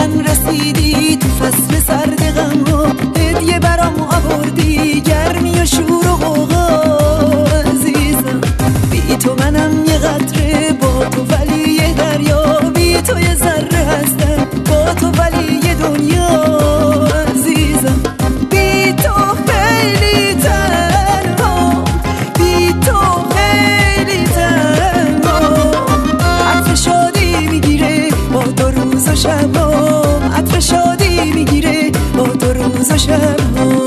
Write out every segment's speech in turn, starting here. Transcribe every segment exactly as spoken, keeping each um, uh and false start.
من رسیدی تو فصل سرد غم ها، هدیه برام آوردی گرمی و شور و غوغا. عزیزم بی تو منم یه قطره، با تو ولی یه دریا، بی تو یه ذره هستم، با تو ولی یه دنیا. عزیزم بی تو خیلی تنها، بی تو خیلی تنها. عطر شادی میگیره با دو روز و شبام، عطر شادی میگیره با دو روز و شبام.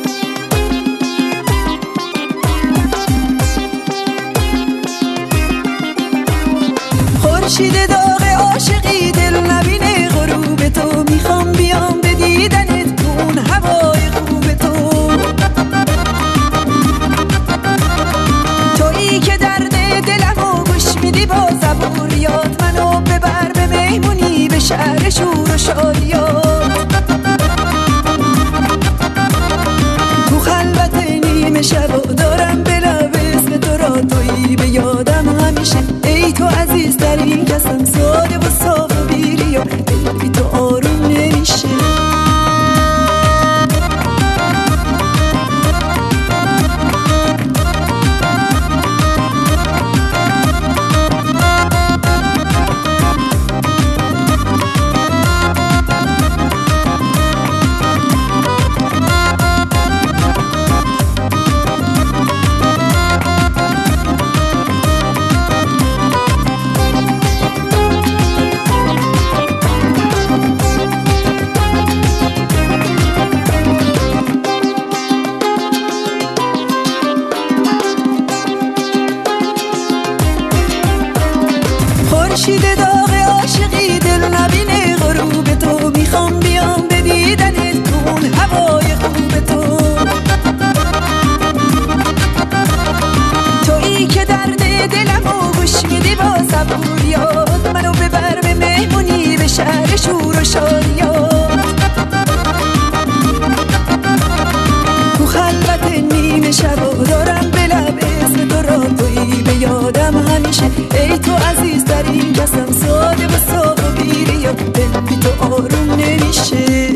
خورشید داغ عاشقی دل نبینه غروب تو، میخوام بیام به دیدنت کن هوای خوب تو. تویی که درد دلمو گوش میدی با زبوریات، منو ببر به مهمونی به شهر شور و شادیات. تو خلوت نیمه شب دارم به لب اسم تو را، تویی به یادم همیشه، ای تو عزیزترین کسم، ساده و صاف و بیریا، بی تو آروم نمیشه. خورشید داغ عاشقی دل نبینه غروب تو، میخوام بیام به دیدنت کن هوای خوب تو. تویی که درد دلمو گوش میدی با صبوریات، منو ببر به مهمونی به شهر شور و شادیات. تو خلوت نیمه شب دارم به لب اسم تو را، تویی به یادم همیشه، ای تو عزیزترین کسم، ساده و صاف و بیریا، دل بی تو آروم نمیشه.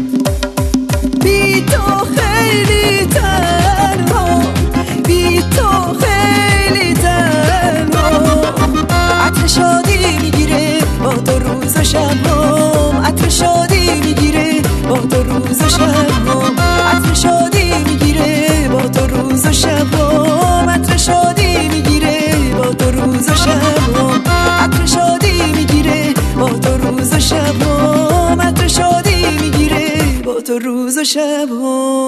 بی تو خیلی تنها، بی تو خیلی تنها. عطر شادی میگیره با تو روز و شبام، عطر شادی میگیره با تو روز و شبام، عطر شادی میگیره با تو روز و شبام، عطر شادی میگیره با تو روز و شبام، عطر شادی میگیره با تو روز و شبام، عطر شادی میگیره با تو روز و شبام.